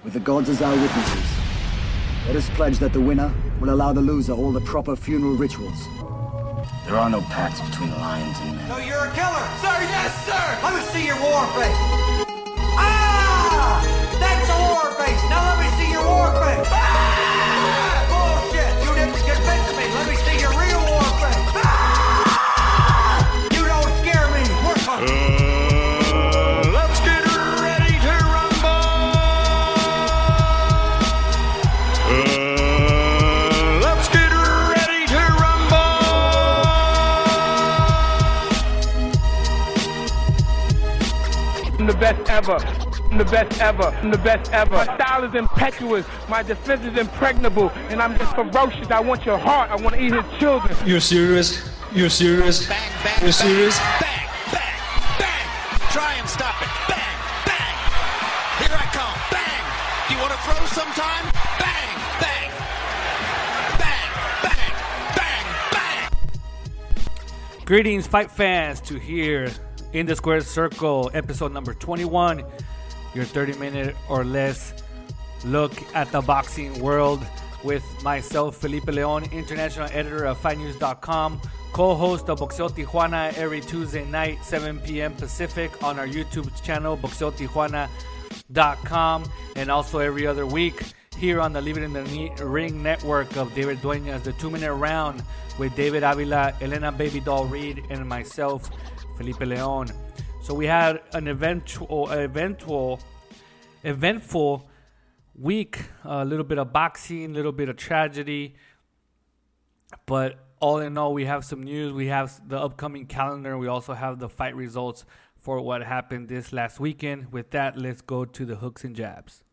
with the gods as our witnesses, let us pledge that the winner will allow the loser all the proper funeral rituals. There are no pacts between lions and men. So you're a killer? Sir, yes, sir! Let me see your war face. Ah! That's a war face! Now let me see your war face! Ah! Bullshit! You didn't convince me! Let me see your real war face! Ah! You don't scare me! Work on Let's get ready to rumble! Let's get ready to rumble! I'm the best ever. I'm the best ever. I'm the best ever. My style is impetuous. My defense is impregnable. And I'm just ferocious. I want your heart. I want to eat his children. You're serious? You're serious? Bang, bang, You're bang, serious? Bang, bang, bang. Try and stop it. Bang, bang. Here I come. Bang. Do you want to throw sometime? Bang, bang. Bang, bang, bang, bang. Greetings, fight fans, to here in the Square Circle, episode number 21. Your 30-minute or less look at the boxing world with myself, Felipe Leon, international editor of FightNews.com, co-host of Boxeo Tijuana every Tuesday night, 7 p.m. Pacific on our YouTube channel, BoxeoTijuana.com, and also every other week here on the Leave It in the Ring network of David Dueñas, the 2-minute round with David Avila, Elena Baby Doll Reed, and myself, Felipe Leon. So we had an eventful week, a little bit of boxing, a little bit of tragedy, but all in all, we have some news. We have the upcoming calendar. We also have the fight results for what happened this last weekend. With that, let's go to the hooks and jabs.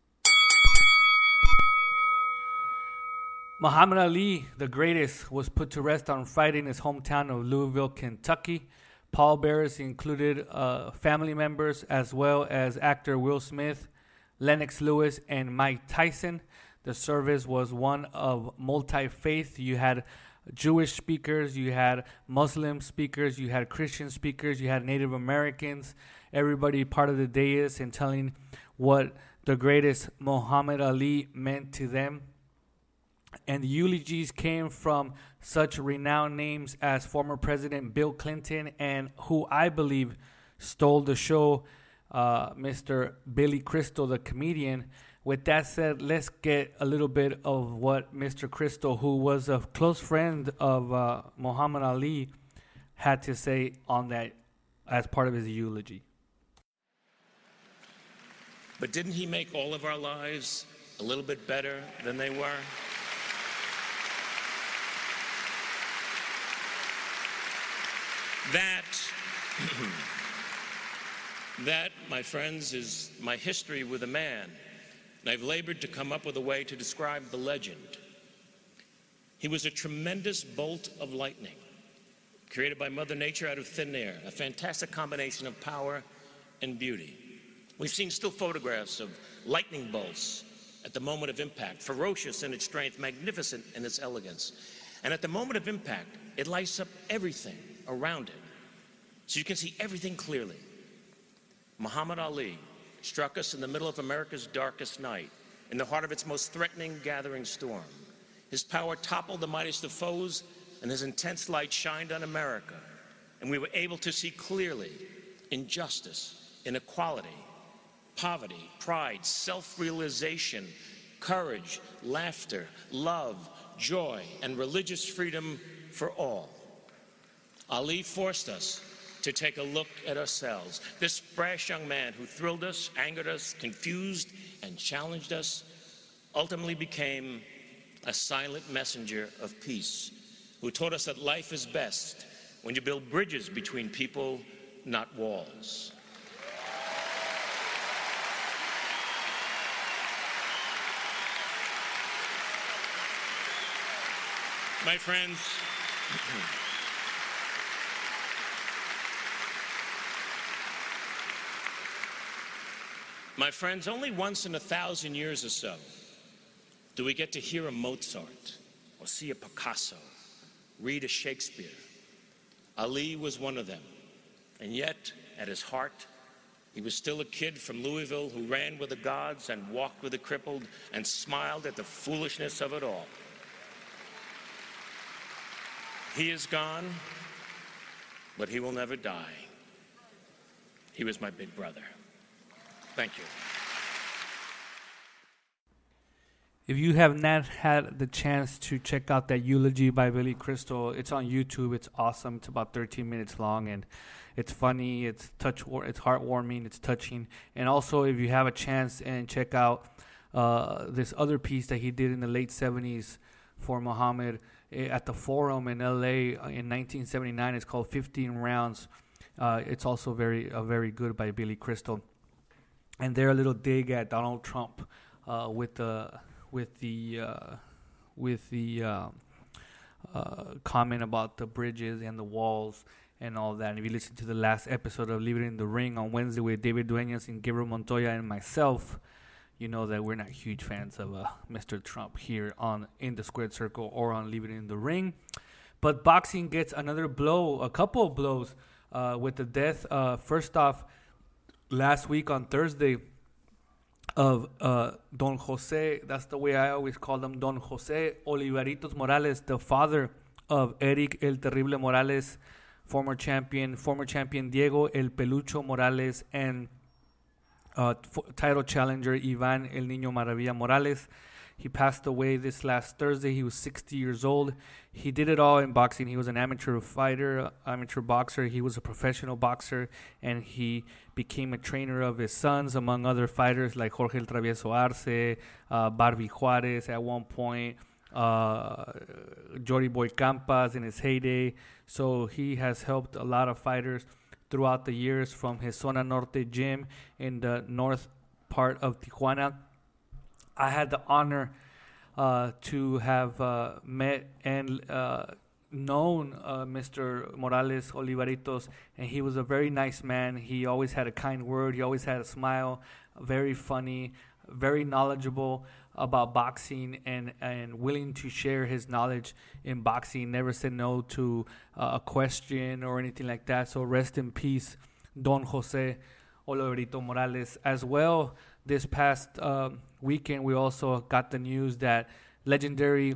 Muhammad Ali, the greatest, was put to rest on Friday in his hometown of Louisville, Kentucky. Pallbearers included family members as well as actor Will Smith, Lennox Lewis, and Mike Tyson. The service was one of multi-faith. You had Jewish speakers, you had Muslim speakers, you had Christian speakers, you had Native Americans, everybody part of the dais and telling what the greatest Muhammad Ali meant to them. And the eulogies came from such renowned names as former President Bill Clinton and who I believe stole the show, Mr. Billy Crystal, the comedian. With that said, let's get a little bit of what Mr. Crystal, who was a close friend of Muhammad Ali, had to say on that as part of his eulogy. But didn't he make all of our lives a little bit better than they were? That, my friends, is my history with a man, and I've labored to come up with a way to describe the legend. He was a tremendous bolt of lightning, created by Mother Nature out of thin air, a fantastic combination of power and beauty. We've seen still photographs of lightning bolts at the moment of impact, ferocious in its strength, magnificent in its elegance. And at the moment of impact, it lights up everything around it, so you can see everything clearly. Muhammad Ali struck us in the middle of America's darkest night, in the heart of its most threatening gathering storm. His power toppled the mightiest of foes, and his intense light shined on America. And we were able to see clearly injustice, inequality, poverty, pride, self-realization, courage, laughter, love, joy, and religious freedom for all. Ali forced us to take a look at ourselves. This brash young man who thrilled us, angered us, confused, and challenged us ultimately became a silent messenger of peace who taught us that life is best when you build bridges between people, not walls. My friends, only once in 1,000 years or so do we get to hear a Mozart or see a Picasso, read a Shakespeare. Ali was one of them. And yet, at his heart, He was still a kid from Louisville who ran with the gods and walked with the crippled and smiled at the foolishness of it all. He is gone, but he will never die. He was my big brother. Thank you. If you have not had the chance to check out that eulogy by Billy Crystal, it's on YouTube. It's awesome. It's about 13 minutes long, and it's funny. It's heartwarming. It's touching. And also, if you have a chance and check out this other piece that he did in the late 70s for Muhammad at the Forum in LA in 1979, it's called 15 Rounds. It's also very good by Billy Crystal. And they're a little dig at Donald Trump with the comment about the bridges and the walls and all that. And if you listen to the last episode of Leave It in the Ring on Wednesday with David Duenas and Gabriel Montoya and myself, you know that we're not huge fans of Mr. Trump here in the Squared Circle or on Leave It in the Ring. But boxing gets another blow, a couple of blows with the death. First off, last week on Thursday, of Don Jose, that's the way I always call him, Don Jose Oliveritos Morales, the father of Eric El Terrible Morales, former champion Diego El Pelucho Morales, and title challenger Ivan El Niño Maravilla Morales. He passed away this last Thursday. He was 60 years old. He did it all in boxing. He was an amateur fighter, amateur boxer. He was a professional boxer, and he became a trainer of his sons, among other fighters like Jorge El Travieso Arce, Barbie Juarez at one point, Jory Boy Campas in his heyday. So he has helped a lot of fighters throughout the years from his Zona Norte gym in the north part of Tijuana. I had the honor to have met and known Mr. Morales Oliveritos, and he was a very nice man. He always had a kind word. He always had a smile, very funny, very knowledgeable about boxing, and willing to share his knowledge in boxing. Never said no to a question or anything like that. So rest in peace, Don Jose Oliverito Morales. As well, this past weekend, we also got the news that legendary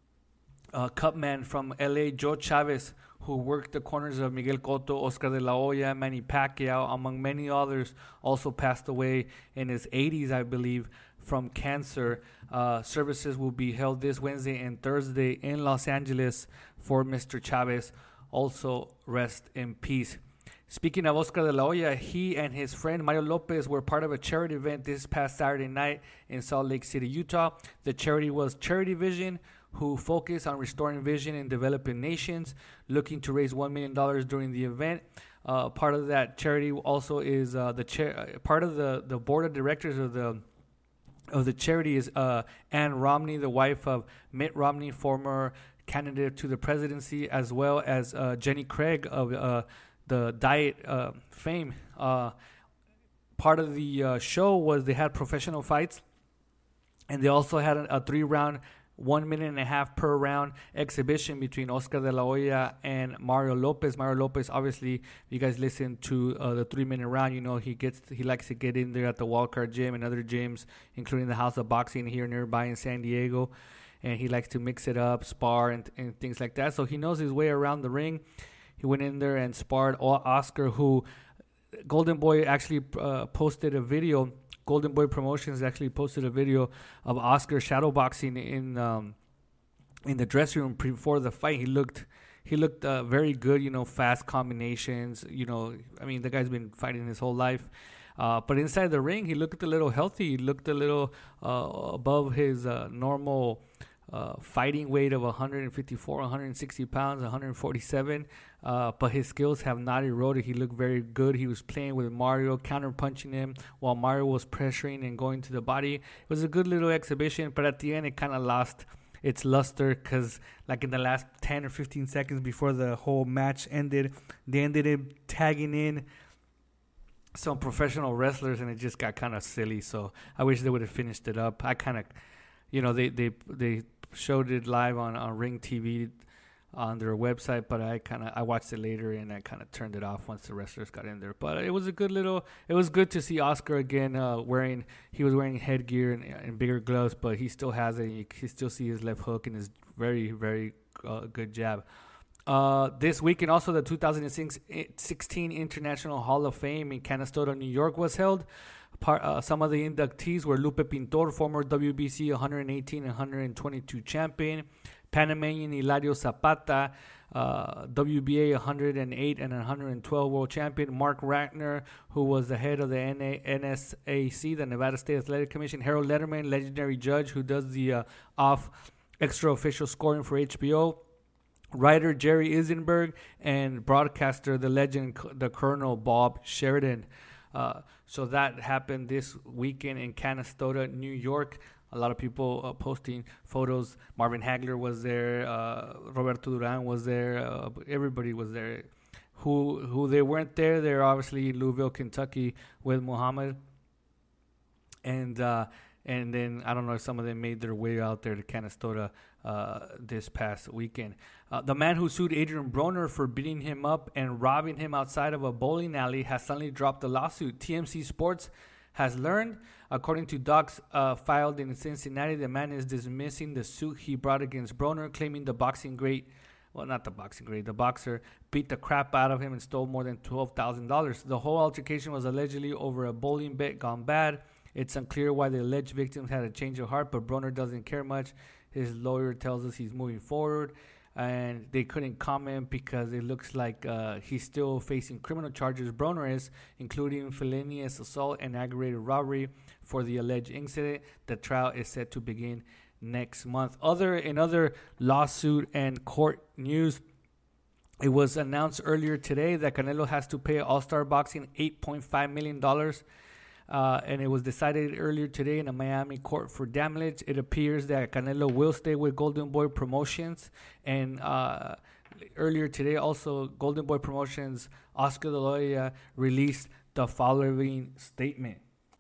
cutman from LA, Joe Chavez, who worked the corners of Miguel Cotto, Oscar de la Hoya, Manny Pacquiao, among many others, also passed away in his 80s, I believe, from cancer. Services will be held this Wednesday and Thursday in Los Angeles for Mr. Chavez. Also, rest in peace. Speaking of Oscar de la Hoya, he and his friend Mario Lopez were part of a charity event this past Saturday night in Salt Lake City, Utah. The charity was Charity Vision, who focus on restoring vision in developing nations, looking to raise $1 million during the event. Part of that charity also is part of the board of directors of the charity is Ann Romney, the wife of Mitt Romney, former candidate to the presidency, as well as Jenny Craig of the diet fame. Part of the show was they had professional fights, and they also had a 3-round, 1.5 minutes per round exhibition between Oscar de la Hoya and Mario Lopez. Mario Lopez, obviously, if you guys listen to the 3-minute round, you know he likes to get in there at the Wildcard Gym and other gyms, including the House of Boxing here nearby in San Diego, and he likes to mix it up, spar, and things like that. So he knows his way around the ring. He went in there and sparred Oscar, who Golden Boy actually posted a video. Golden Boy Promotions actually posted a video of Oscar shadowboxing in the dressing room before the fight. He looked very good, fast combinations. I mean, the guy's been fighting his whole life. But inside the ring, he looked a little healthy. He looked a little above his normal fighting weight of 154, 160 pounds, 147. But his skills have not eroded. He looked very good. He was playing with Mario, counter-punching him while Mario was pressuring and going to the body. It was a good little exhibition, but at the end, it kind of lost its luster because, like, in the last 10 or 15 seconds before the whole match ended, they ended up tagging in some professional wrestlers, and it just got kind of silly. So I wish they would have finished it up. I kind of, they showed it live on Ring TV on their website, but I watched it later and I kind of turned it off once the wrestlers got in there. But it was it was good to see Oscar again he was wearing headgear and bigger gloves, but he still has you can still see his left hook and his very, very good jab. This weekend also the 2016 International Hall of Fame in Canastota, New York was held. Some of the inductees were Lupe Pintor, former WBC 118 and 122 champion, Panamanian Hilario Zapata, WBA 108 and 112 world champion, Mark Ratner, who was the head of the NSAC, the Nevada State Athletic Commission, Harold Letterman, legendary judge who does the extra official scoring for HBO, writer Jerry Eisenberg, and broadcaster, the legend, the Colonel Bob Sheridan. So that happened this weekend in Canastota, New York. A lot of people posting photos. Marvin Hagler was there. Roberto Duran was there. Everybody was there. Who they weren't there, they're obviously in Louisville, Kentucky with Muhammad. And then I don't know if some of them made their way out there to Canastota this past weekend. The man who sued Adrian Broner for beating him up and robbing him outside of a bowling alley has suddenly dropped the lawsuit. TMC Sports has learned, according to docs filed in Cincinnati, the man is dismissing the suit he brought against Broner, claiming the boxer beat the crap out of him and stole more than $12,000. The whole altercation was allegedly over a bowling bet gone bad. It's unclear why the alleged victims had a change of heart, but Broner doesn't care much. His lawyer tells us he's moving forward, and they couldn't comment because it looks like he's still facing criminal charges. Broner is, including felonious assault and aggravated robbery for the alleged incident. The trial is set to begin next month. In other lawsuit and court news, it was announced earlier today that Canelo has to pay All-Star Boxing $8.5 million. And it was decided earlier today in a Miami court for damage. It appears that Canelo will stay with Golden Boy Promotions. And earlier today, also, Golden Boy Promotions, Oscar De La Hoya released the following statement.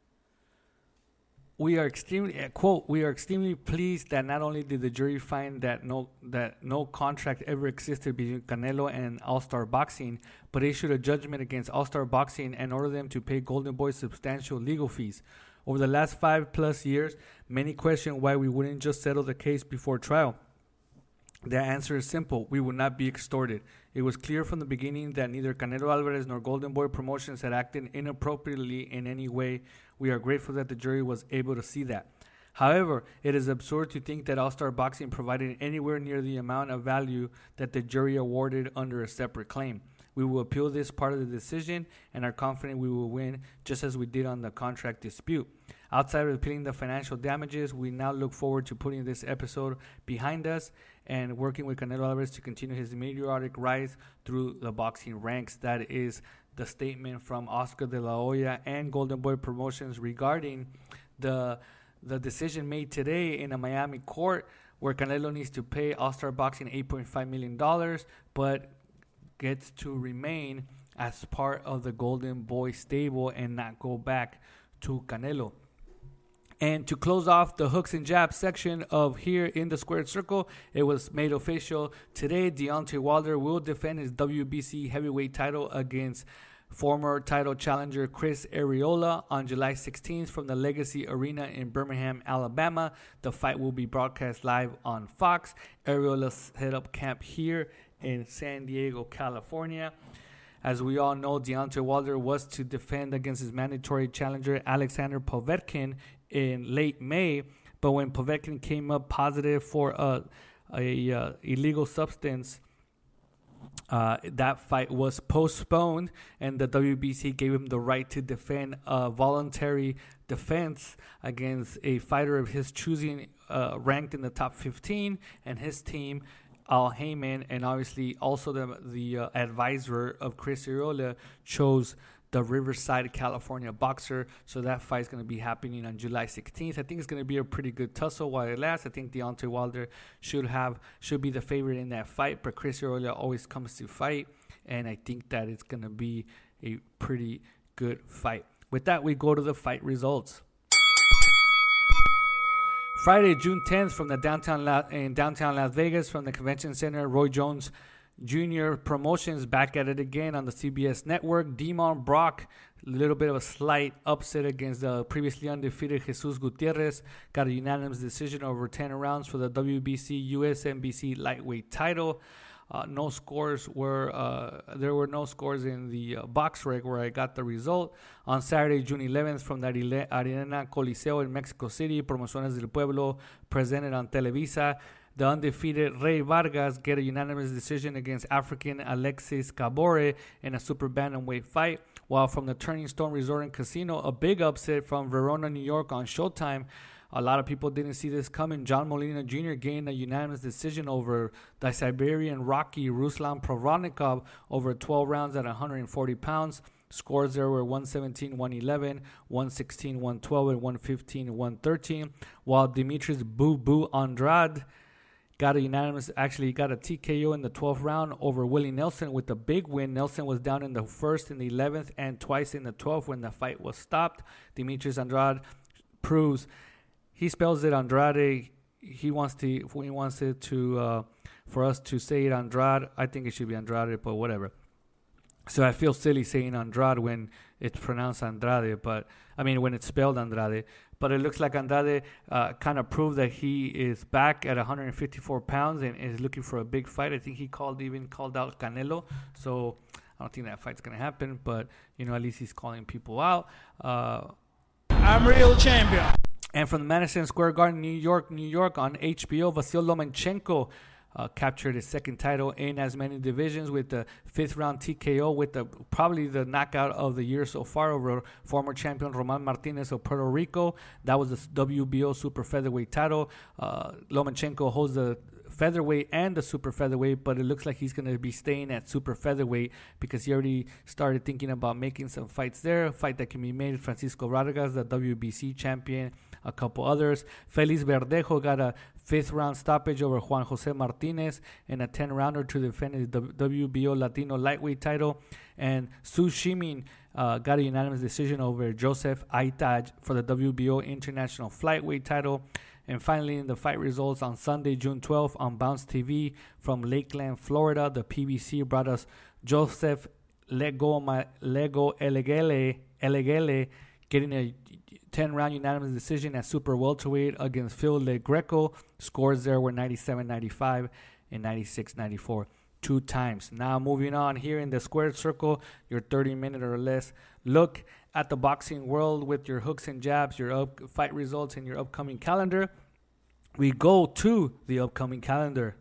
We are extremely pleased that not only did the jury find that no contract ever existed between Canelo and All-Star Boxing, but issued a judgment against All-Star Boxing and ordered them to pay Golden Boy substantial legal fees. Over the last 5+ years, many questioned why we wouldn't just settle the case before trial. The answer is simple. We would not be extorted. It was clear from the beginning that neither Canelo Alvarez nor Golden Boy Promotions had acted inappropriately in any way. We are grateful that the jury was able to see that. However, it is absurd to think that All-Star Boxing provided anywhere near the amount of value that the jury awarded under a separate claim. We will appeal this part of the decision and are confident we will win, just as we did on the contract dispute. Outside of appealing the financial damages, we now look forward to putting this episode behind us and working with Canelo Alvarez to continue his meteoric rise through the boxing ranks. That is the statement from Oscar De La Hoya and Golden Boy Promotions regarding the decision made today in a Miami court where Canelo needs to pay All-Star Boxing $8.5 million, but gets to remain as part of the Golden Boy stable and not go back to Canelo. And to close off the hooks and jabs section of here in the Squared Circle, it was made official today. Deontay Wilder will defend his WBC heavyweight title against former title challenger Chris Arreola on July 16th from the Legacy Arena in Birmingham, Alabama. The fight will be broadcast live on Fox. Arreola set up camp here in San Diego, California. As we all know, Deontay Wilder was to defend against his mandatory challenger Alexander Povetkin in late May, but when Povetkin came up positive for a illegal substance, that fight was postponed, and the WBC gave him the right to defend a voluntary defense against a fighter of his choosing, ranked in the top 15, and his team, Al Heyman, and obviously also the advisor of Chris Arreola, chose the Riverside, California boxer. So that fight is going to be happening on July 16th. I think it's going to be a pretty good tussle while it lasts. I think Deontay Wilder should be the favorite in that fight, but Chris Arreola always comes to fight, and I think that it's going to be a pretty good fight. With that, we go to the fight results. Friday, June 10th, from the downtown Las Vegas, from the Convention Center, Roy Jones Jr. Promotions back at it again on the CBS network. Demon Brock, a little bit of a slight upset against the previously undefeated Jesus Gutierrez. Got a unanimous decision over 10 rounds for the WBC USMBC lightweight title. No scores were there were no scores in the box rec where I got the result. On Saturday, June 11th, from the Arena Coliseo in Mexico City, Promociones del Pueblo presented on Televisa. The undefeated Rey Vargas get a unanimous decision against African Alexis Cabore in a super bantamweight fight. While from the Turning Stone Resort and Casino, a big upset from Verona, New York on Showtime. A lot of people didn't see this coming. John Molina Jr. gained a unanimous decision over the Siberian Rocky Ruslan Provodnikov over 12 rounds at 140 pounds. Scores there were 117, 111, 116, 112, and 115, 113. While Demetrius Boo Boo Andrade got a TKO in the 12th round over Willie Nelson with a big win. Nelson was down in the 1st, in the 11th, and twice in the 12th when the fight was stopped. Demetrius Andrade proves... He spells it Andrade. He wants it to for us to say it Andrade. I think it should be Andrade, but whatever. So I feel silly saying Andrade when it's pronounced Andrade, when it's spelled Andrade. But it looks like Andrade kind of proved that he is back at 154 pounds and is looking for a big fight. I think he called out Canelo. So I don't think that fight's gonna happen. But at least he's calling people out. I'm real champion. And from the Madison Square Garden, New York, on HBO, Vasyl Lomachenko captured his second title in as many divisions with the 5th round TKO with probably the knockout of the year so far over former champion Roman Martinez of Puerto Rico. That was the WBO super featherweight title. Lomachenko holds the featherweight and the super featherweight, but it looks like he's going to be staying at super featherweight because he already started thinking about making some fights there. A fight that can be made. Francisco Vargas, the WBC champion, a couple others. Felix Verdejo got a 5th round stoppage over Juan Jose Martinez in a 10-rounder to defend his WBO Latino lightweight title. And Su Shimin got a unanimous decision over Joseph Aitaj for the WBO International Flyweight title. And finally, in the fight results on Sunday, June 12th, on Bounce TV from Lakeland, Florida, the PBC brought us Joseph Lego Elegele getting a 10-round unanimous decision at super welterweight against Phil Le Greco. Scores there were 97-95 and 96-94 two times. Now moving on here in the Squared Circle, your 30-minute or less look at the boxing world with your hooks and jabs, your fight results, and your upcoming calendar. We go to the upcoming calendar.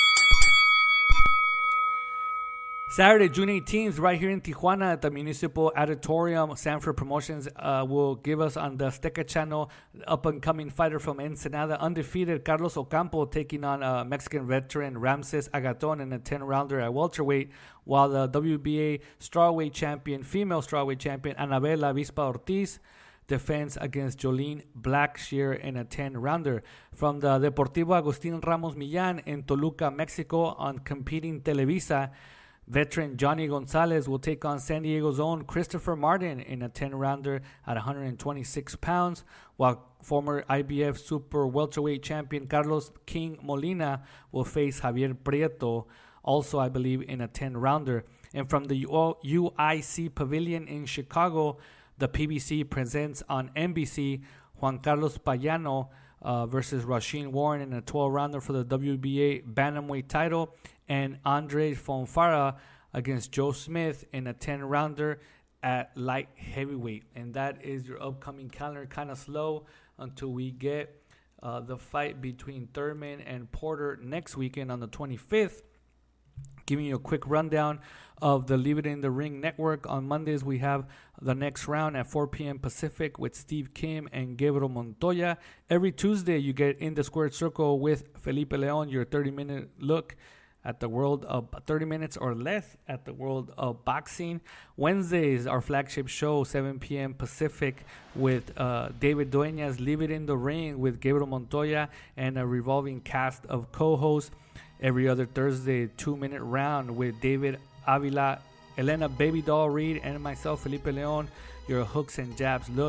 Saturday, June 18th, right here in Tijuana at the Municipal Auditorium, Sanford Promotions will give us on the Azteca channel up-and-coming fighter from Ensenada, undefeated Carlos Ocampo, taking on Mexican veteran Ramses Agaton in a 10-rounder at welterweight, while the WBA female strawweight champion, Anabel La Avispa Ortiz, defense against Jolene Blackshear in a 10-rounder. From the Deportivo Agustín Ramos Millán in Toluca, Mexico, on competing Televisa, veteran Johnny Gonzalez will take on San Diego's own Christopher Martin in a 10-rounder at 126 pounds, while former IBF super welterweight champion Carlos King Molina will face Javier Prieto, also I believe in a 10-rounder. And from the UIC Pavilion in Chicago, the PBC presents on NBC Juan Carlos Payano versus Rasheen Warren in a 12-rounder for the WBA bantamweight title, and Andre Fonfara against Joe Smith in a 10-rounder at light heavyweight. And that is your upcoming calendar. Kind of slow until we get the fight between Thurman and Porter next weekend on the 25th. Giving you a quick rundown of the Leave It in the Ring network. On Mondays, we have the next round at 4 p.m. Pacific with Steve Kim and Gabriel Montoya. Every Tuesday, you get In the Squared Circle with Felipe Leon, your 30-minute look at the world of 30 minutes or less at the world of boxing. Wednesdays, our flagship show, 7 p.m. Pacific with David Dueñas, Leave It in the Ring with Gabriel Montoya and a revolving cast of co-hosts. Every other Thursday, 2-minute round with David Avila, Elena Baby Doll Reed, and myself, Felipe Leon, your hooks and jabs look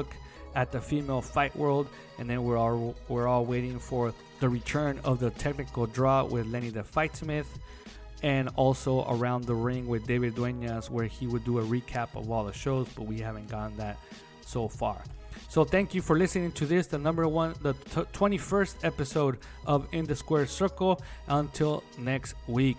at the Female Fight World, and then we're all waiting for the return of the technical draw with Lenny the Fightsmith, and also Around the Ring with David Dueñas, where he would do a recap of all the shows, but we haven't gotten that so far. So thank you for listening to this, the 21st episode of In the Square Circle. Until next week.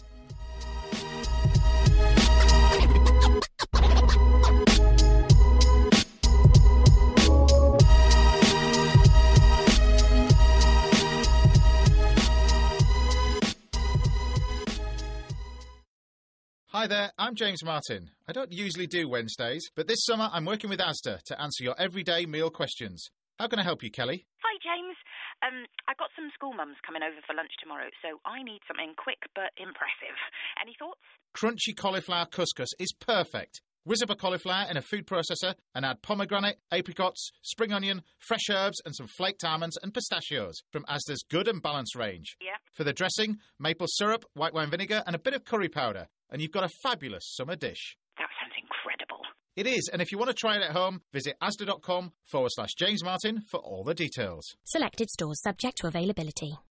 Hi there, I'm James Martin. I don't usually do Wednesdays, but this summer I'm working with Asda to answer your everyday meal questions. How can I help you, Kelly? Hi, James. I've got some school mums coming over for lunch tomorrow, so I need something quick but impressive. Any thoughts? Crunchy cauliflower couscous is perfect. Whiz up a cauliflower in a food processor and add pomegranate, apricots, spring onion, fresh herbs and some flaked almonds and pistachios from Asda's Good and Balanced range. Yeah. For the dressing, maple syrup, white wine vinegar and a bit of curry powder. And you've got a fabulous summer dish. That sounds incredible. It is, and if you want to try it at home, visit asda.com/James Martin for all the details. Selected stores subject to availability.